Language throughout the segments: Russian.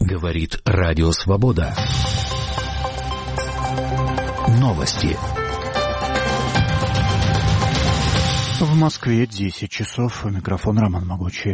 Говорит Радио Свобода. Новости. В Москве 10 часов. Микрофон Роман Могучий.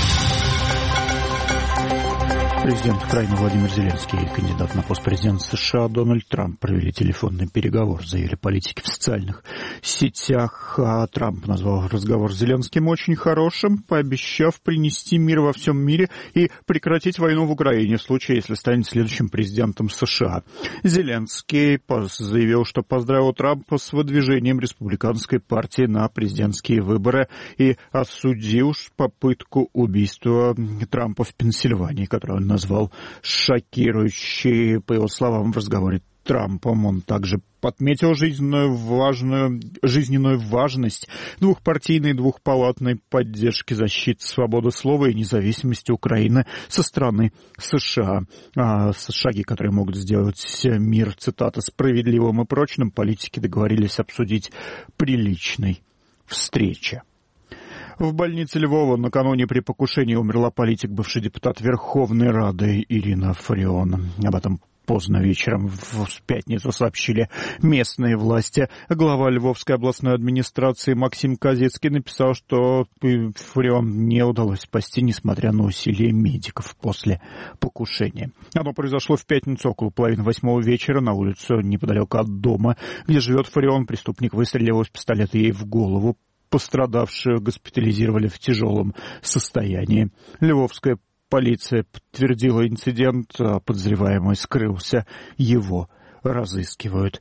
Президент Украины Владимир Зеленский и кандидат на пост президента США Дональд Трамп провели телефонный переговор, заявили политики в социальных сетях. А Трамп назвал разговор с Зеленским очень хорошим, пообещав принести мир во всем мире и прекратить войну в Украине в случае, если станет следующим президентом США. Зеленский заявил, что поздравил Трампа с выдвижением республиканской партии на президентские выборы и осудил попытку убийства Трампа в Пенсильвании, которую он назвал шокирующей. По его словам, в разговоре Трампом он также отметил жизненную важность двухпартийной, двухпалатной поддержки защиты свободы слова и независимости Украины со стороны США. Шаги, которые могут сделать мир, цитата, справедливым и прочным, политики договорились обсудить при личной встрече. В больнице Львова накануне при покушении умерла политик, бывший депутат Верховной Рады Ирина Фарион. Об этом поздно вечером в пятницу сообщили местные власти. Глава Львовской областной администрации Максим Казицкий написал, что Фарион не удалось спасти, несмотря на усилия медиков после покушения. Оно произошло в пятницу около 7:30 вечера на улицу неподалеку от дома, где живет Фарион. Преступник выстрелил из пистолета ей в голову. Пострадавшую госпитализировали в тяжелом состоянии. Львовская полиция подтвердила инцидент, подозреваемый скрылся, его разыскивают.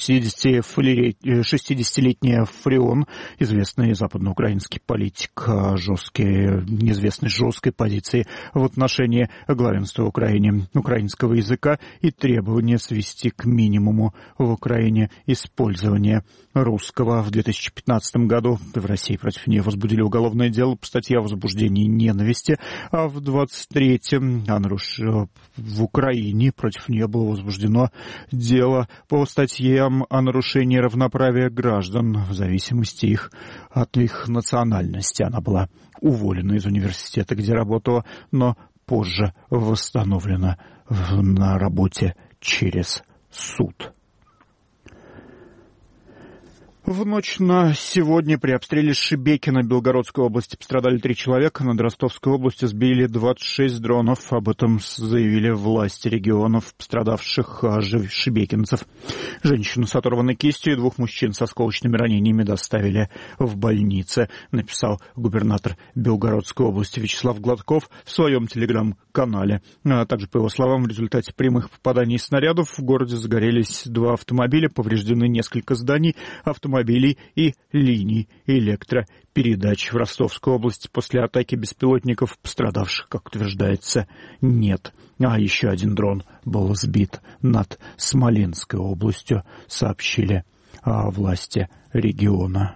60-летняя Фарион, известный западноукраинский политик, известный жесткой позиции в отношении главенства в Украине украинского языка и требования свести к минимуму в Украине использование русского. В 2015 году в России против нее возбудили уголовное дело по статье о возбуждении ненависти, а в 23-м в Украине против нее было возбуждено дело по статьям о нарушении равноправия граждан в зависимости от их национальности. Она была уволена из университета, где работала, но позже восстановлена на работе через суд. В ночь на сегодня при обстреле Шебекино Белгородской области пострадали 3 человека. Над Ростовской областью сбили 26 дронов. Об этом заявили власти регионов, пострадавших шебекинцев. Женщину с оторванной кистью и 2 мужчин с осколочными ранениями доставили в больницы, написал губернатор Белгородской области Вячеслав Гладков в своем телеграм-канале. Также, по его словам, в результате прямых попаданий снарядов в городе загорелись 2 автомобиля, повреждены несколько зданий, автомобилей и линий электропередач. В Ростовской области после атаки беспилотников пострадавших, как утверждается, нет. А еще 1 дрон был сбит над Смоленской областью, сообщили власти региона.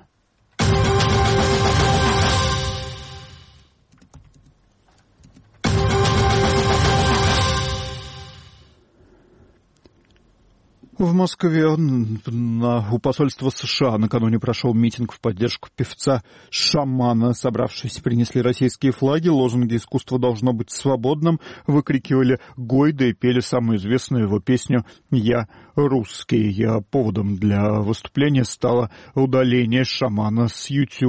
В Москве у посольства США накануне прошел митинг в поддержку певца Шамана. Собравшиеся принесли российские флаги, лозунги «Искусство должно быть свободным», выкрикивали Гойда и пели самую известную его песню «Я русский». Поводом для выступления стало удаление Шамана из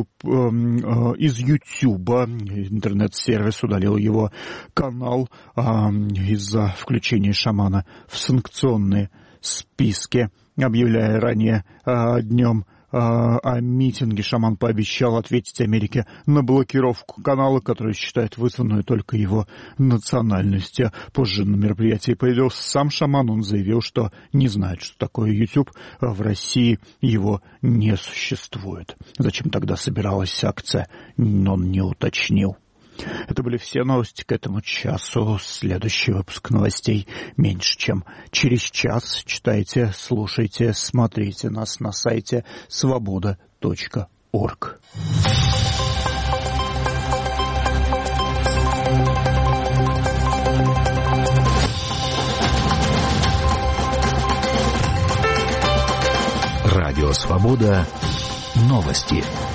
Ютуба. Интернет-сервис удалил его канал из-за включения Шамана в санкционные списке. Объявляя ранее днем о митинге, Шаман пообещал ответить Америке на блокировку канала, который считает вызванную только его национальностью. Позже на мероприятии появился сам Шаман. Он заявил, что не знает, что такое YouTube. В России его не существует. Зачем тогда собиралась акция, он не уточнил. Это были все новости к этому часу. Следующий выпуск новостей меньше, чем через час. Читайте, слушайте, смотрите нас на сайте svoboda.org. Радио Свобода. Новости.